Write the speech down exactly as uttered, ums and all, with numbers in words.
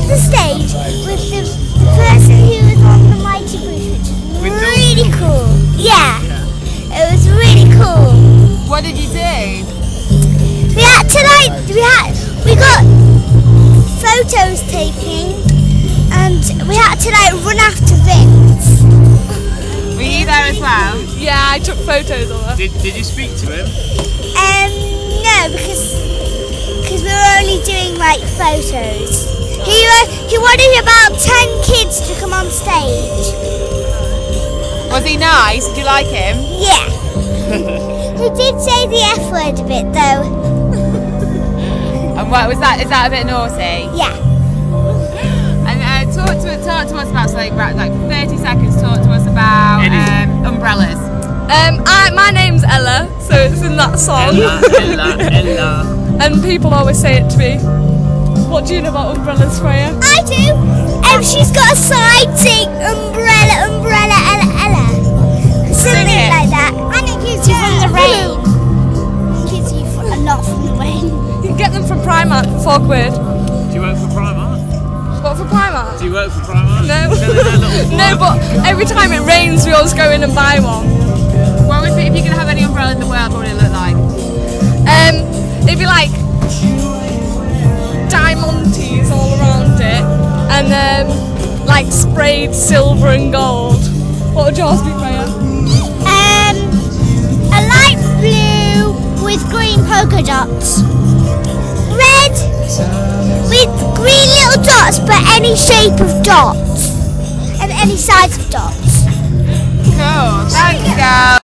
the stage with the, the person who was on the Mighty Boosh, which was really cool. Yeah, it was really cool. What did you do? We had to like, we had, we got photos taken, and we had to like run after Vince. Were you there as well? Yeah, I took photos of her. Did, did you speak to him? Um, no, because because we were only doing like photos. He uh, he wanted about ten kids to come on stage. Was he nice? Did you like him? Yeah. He did say the F word a bit though. And what was that? Is that a bit naughty? Yeah. And uh, talk to talk to us about so like right, like thirty seconds. Talk to us about um, umbrellas. Um, I, my name's Ella, so it's in that song. Ella, Ella, Ella. And people always say it to me. What do you know about umbrellas, Freya? I do. Um, she's got a sign saying umbrella, umbrella, Ella, Ella. Something it. like that. And it keeps you from the rain. It keeps you from, a lot from the rain. You can get them from Primark for four quid. Do you work for Primark? What, for Primark? Do you work for Primark? No. So they're little No, but every time it rains, we always go in and buy one. What would be if you could have any umbrella in the world? What would it look like? Um, it'd be like diamantes all around it, and um, like sprayed silver and gold. What would yours be, Freya? Um, a light blue with green polka dots. Red with green little dots, but any shape of dots. And any size of dots.